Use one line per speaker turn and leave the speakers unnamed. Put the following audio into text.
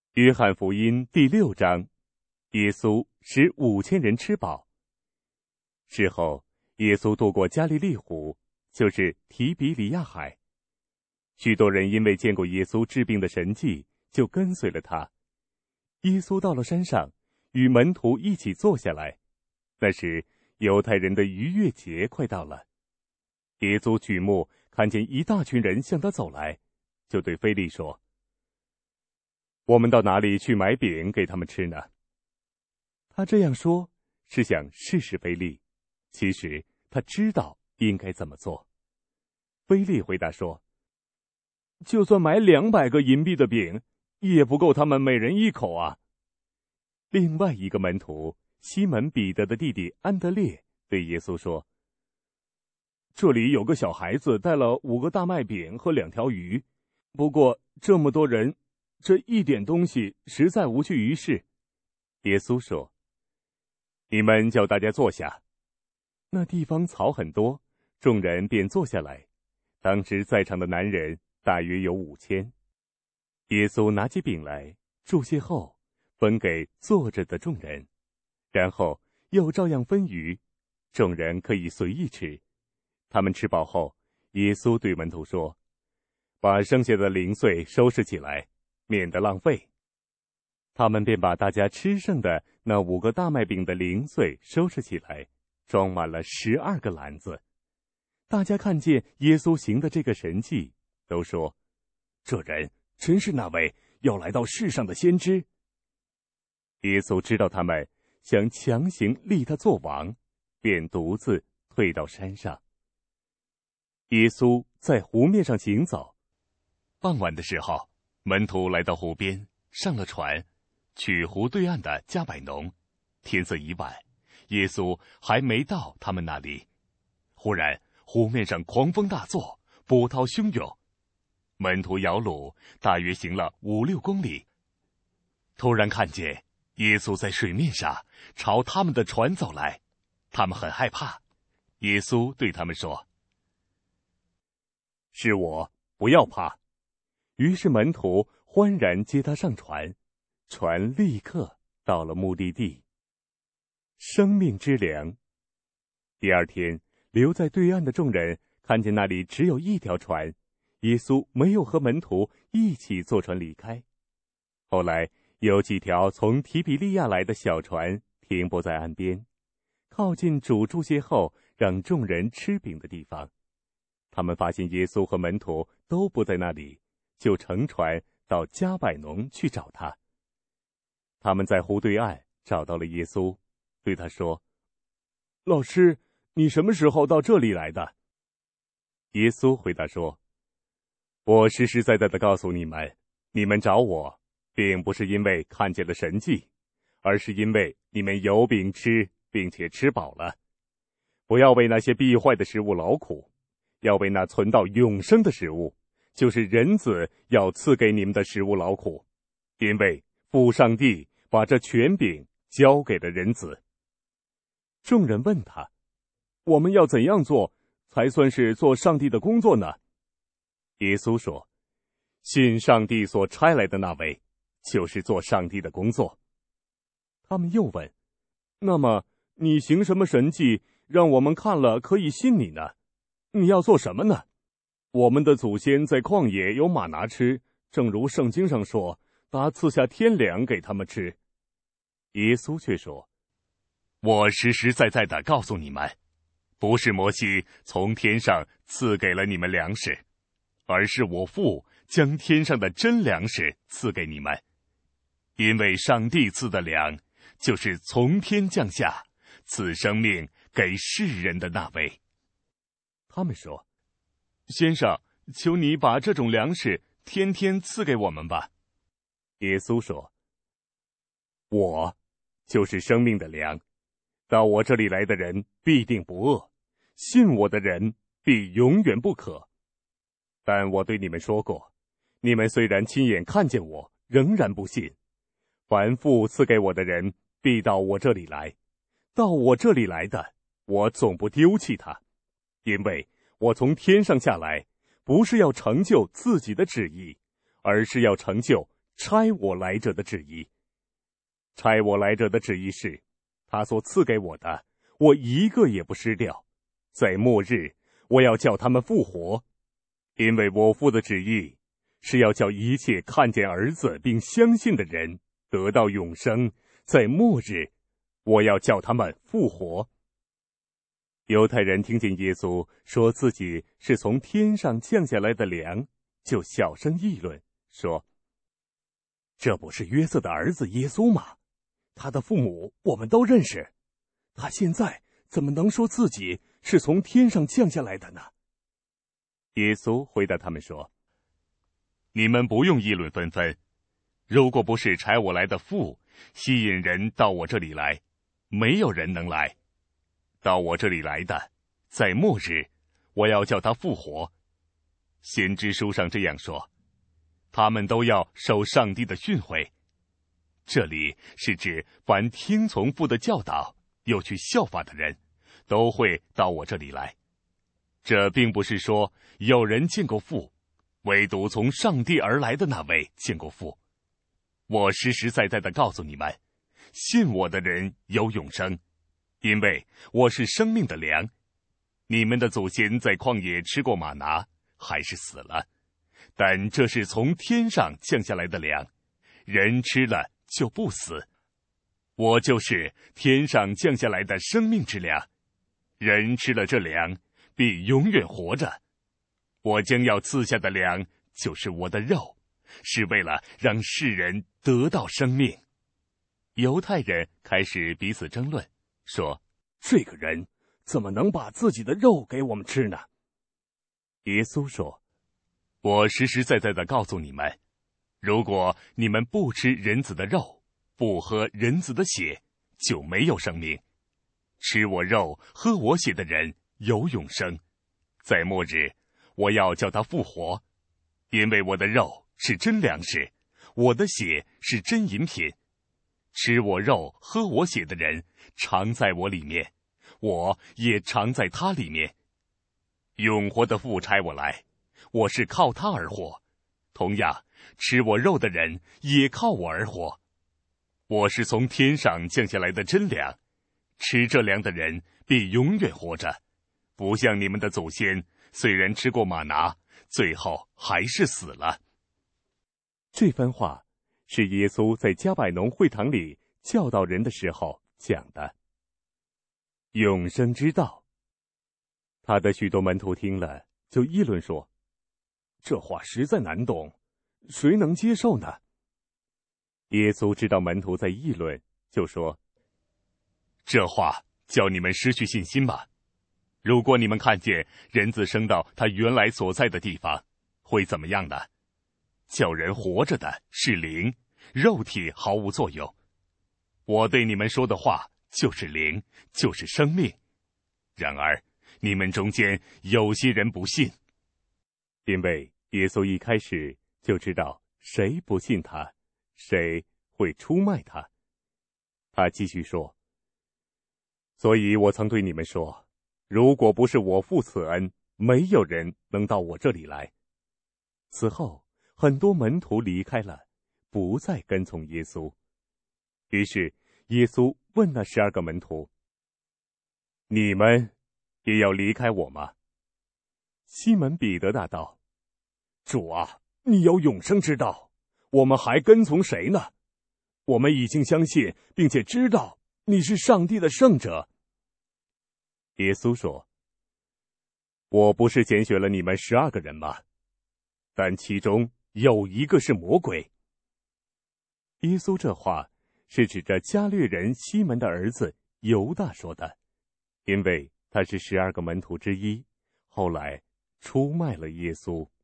约翰福音第6章，耶稣使5000人吃饱。事后，耶稣渡过加利利湖，就是提比里亚海。许多人因为见过耶稣治病的神迹，就跟随了他。耶稣到了山上，与门徒一起坐下来。那时，犹太人的逾越节快到了。耶稣举目看见一大群人向他走来，就对腓力说：“我们到哪里去买饼给他们吃呢？”他这样说，是想试试腓力。其实他知道应该怎么做。腓力回答说：“就算买200个银币的饼，也不够他们每人1口啊。”另外一个门徒西门彼得的弟弟安德烈对耶稣说：“这里有个小孩子带了5个大麦饼和2条鱼，不过这么多人，这一点东西实在无济于事。”耶稣说：“你们叫大家坐下。”那地方草很多，众人便坐下来。当时在场的男人大约有5000。耶稣拿起饼来，祝谢后，分给坐着的众人，然后又照样分鱼，众人可以随意吃。他们吃饱后，耶稣对门徒说：“把剩下的零碎收拾起来，免得浪费。”他们便把大家吃剩的那5个大麦饼的零碎收拾起来，装满了12个篮子。大家看见耶稣行的这个神迹，都说：“这人真是那位要来到世上的先知。”耶稣知道他们想强行立他做王，便独自退到山上。耶稣在湖面上行走。傍晚的时候，门徒来到湖边，上了船，去湖对岸的加百农。天色已晚，耶稣还没到他们那里。忽然湖面上狂风大作，波涛汹涌。门徒摇橹，大约行了5-6公里。突然看见耶稣在水面上朝他们的船走来，他们很害怕。耶稣对他们说：“是我，不要怕。”于是门徒欢然接他上船，船立刻到了目的地。生命之粮。第二天，留在对岸的众人看见那里只有一条船，耶稣没有和门徒一起坐船离开。后来有几条从提比利亚来的小船停泊在岸边，靠近主祝谢后让众人吃饼的地方。他们发现耶稣和门徒都不在那里，就乘船到加百农去找他。他们在湖对岸找到了耶稣，对他说：“老师，你什么时候到这里来的？”耶稣回答说：“我实实在在的告诉你们，你们找我，并不是因为看见了神迹，而是因为你们有饼吃，并且吃饱了。不要为那些必坏的食物劳苦，要为那存到永生的食物，就是人子要赐给你们的食物劳苦，因为父上帝把这权柄交给了人子。”众人问他：“我们要怎样做，才算是做上帝的工作呢？”耶稣说：“信上帝所差来的那位，就是做上帝的工作。”他们又问：“那么你行什么神迹，让我们看了可以信你呢？你要做什么呢？我们的祖先在旷野有玛拿吃，正如圣经上说，他赐下天粮给他们吃。”耶稣却说：“我实实在在的告诉你们，不是摩西从天上赐给了你们粮食，而是我父将天上的真粮食赐给你们。因为上帝赐的粮，就是从天降下，赐生命给世人的那位。”他们说：“先生，求你把这种粮食天天赐给我们吧。”耶稣说：“我就是生命的粮，到我这里来的人必定不饿，信我的人必永远不渴。但我对你们说过，你们虽然亲眼看见我，仍然不信。凡父赐给我的人，必到我这里来，到我这里来的，我总不丢弃他，因为我从天上下来，不是要成就自己的旨意，而是要成就差我来者的旨意。差我来者的旨意是，他所赐给我的，我一个也不失掉。在末日，我要叫他们复活，因为我父的旨意是要叫一切看见儿子并相信的人得到永生。在末日，我要叫他们复活。犹太人听见耶稣说自己是从天上降下来的粮，就小声议论，说：这不是约瑟的儿子耶稣吗？他的父母我们都认识，他现在怎么能说自己是从天上降下来的呢？耶稣回答他们说：你们不用议论纷纷，如果不是差我来的父吸引人到我这里来，没有人能来。到我这里来的，在末日，我要叫他复活。先知书上这样说，他们都要受上帝的训诲。这里是指凡听从父的教导，又去效法的人，都会到我这里来。这并不是说有人见过父，唯独从上帝而来的那位见过父。我实实在在地告诉你们，信我的人有永生，因为我是生命的粮。你们的祖先在旷野吃过玛拿，还是死了，但这是从天上降下来的粮，人吃了就不死。我就是天上降下来的生命之粮，人吃了这粮，必永远活着。我将要赐下的粮，就是我的肉，是为了让世人得到生命。犹太人开始彼此争论，说：这个人怎么能把自己的肉给我们吃呢？耶稣说：我实实在在地告诉你们，如果你们不吃人子的肉，不喝人子的血，就没有生命。吃我肉喝我血的人有永生，在末日，我要叫他复活，因为我的肉是真粮食，我的血是真饮品。吃我肉喝我血的人常在我里面，我也常在他里面。永活的父差我来，我是靠他而活，同样吃我肉的人也靠我而活。我是从天上降下来的真粮，吃这粮的人必永远活着，不像你们的祖先，虽然吃过玛拿，最后还是死了。这番话是耶稣在加百农会堂里教导人的时候讲的。永生之道。他的许多门徒听了，就议论说：这话实在难懂，谁能接受呢？耶稣知道门徒在议论，就说：这话叫你们失去信心吗？如果你们看见人子升到他原来所在的地方，会怎么样呢？叫人活着的是灵，肉体毫无作用。我对你们说的话就是灵，就是生命。然而你们中间有些人不信。因为耶稣一开始就知道谁不信他，谁会出卖他。他继续说：所以我曾对你们说，如果不是我父赐恩，没有人能到我这里来。此后很多门徒离开了，不再跟从耶稣。于是耶稣问那12个门徒：你们也要离开我吗？西门彼得答道：主啊，你有永生之道，我们还跟从谁呢？我们已经相信并且知道你是上帝的圣者。耶稣说：我不是拣选了你们12个人吗？但其中有一个是魔鬼。耶稣这话是指着加略人西门的儿子犹大说的，因为他是12个门徒之一，后来出卖了耶稣。